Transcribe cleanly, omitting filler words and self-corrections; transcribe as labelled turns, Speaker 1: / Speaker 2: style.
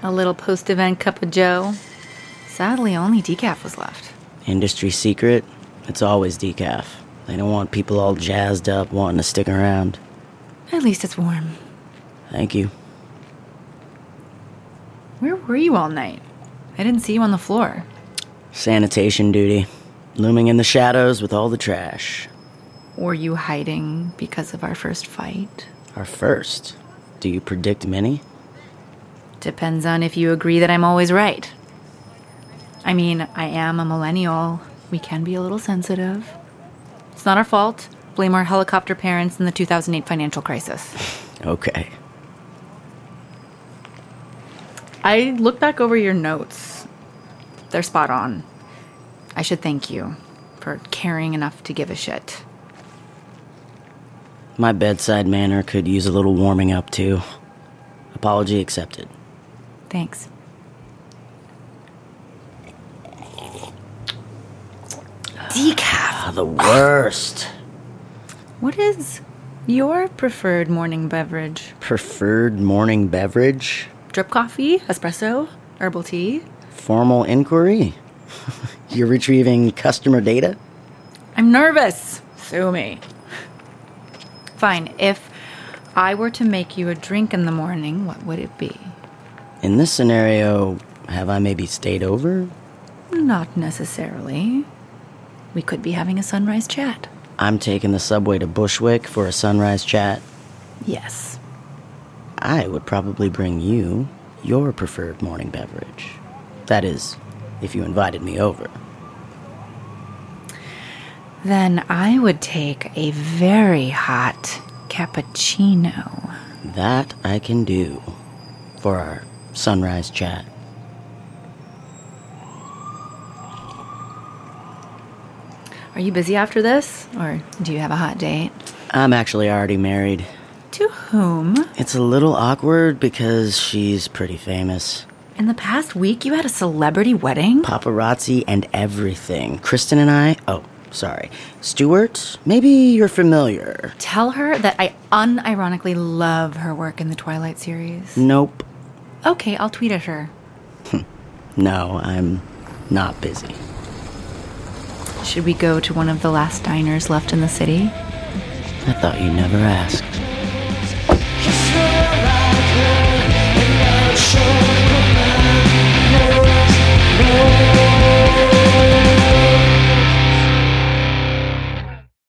Speaker 1: A little post-event cup of joe. Sadly, only decaf was left.
Speaker 2: Industry secret, it's always decaf. They don't want people all jazzed up wanting to stick around.
Speaker 1: At least it's warm.
Speaker 2: Thank you.
Speaker 1: Where were you all night? I didn't see you on the floor.
Speaker 2: Sanitation duty. Looming in the shadows with all the trash.
Speaker 1: Were you hiding because of our first fight?
Speaker 2: Our first? Do you predict many?
Speaker 1: Depends on if you agree that I'm always right. I mean, I am a millennial. We can be a little sensitive. It's not our fault. Blame our helicopter parents in the 2008 financial crisis.
Speaker 2: Okay.
Speaker 1: I look back over your notes. They're spot on. I should thank you for caring enough to give a shit.
Speaker 2: My bedside manner could use a little warming up, too. Apology accepted.
Speaker 1: Thanks. Decaf.
Speaker 2: The worst.
Speaker 1: What is your preferred morning beverage?
Speaker 2: Preferred morning beverage?
Speaker 1: Drip coffee, espresso, herbal tea?
Speaker 2: Formal inquiry? You're retrieving customer data?
Speaker 1: I'm nervous. Sue me. Fine. If I were to make you a drink in the morning, what would it be?
Speaker 2: In this scenario, have I maybe stayed over?
Speaker 1: Not necessarily. We could be having a sunrise chat.
Speaker 2: I'm taking the subway to Bushwick for a sunrise chat.
Speaker 1: Yes.
Speaker 2: I would probably bring you your preferred morning beverage. That is, if you invited me over.
Speaker 1: Then I would take a very hot cappuccino.
Speaker 2: That I can do for our sunrise chat.
Speaker 1: Are you busy after this? Or do you have a hot date?
Speaker 2: I'm actually already married.
Speaker 1: To whom?
Speaker 2: It's a little awkward because she's pretty famous.
Speaker 1: In the past week, you had a celebrity wedding?
Speaker 2: Paparazzi and everything. Kristen and I... Oh, sorry. Stuart, maybe you're familiar.
Speaker 1: Tell her that I unironically love her work in the Twilight series.
Speaker 2: Nope.
Speaker 1: Okay, I'll tweet at her.
Speaker 2: No, I'm not busy.
Speaker 1: Should we go to one of the last diners left in the city?
Speaker 2: I thought you never asked.
Speaker 3: No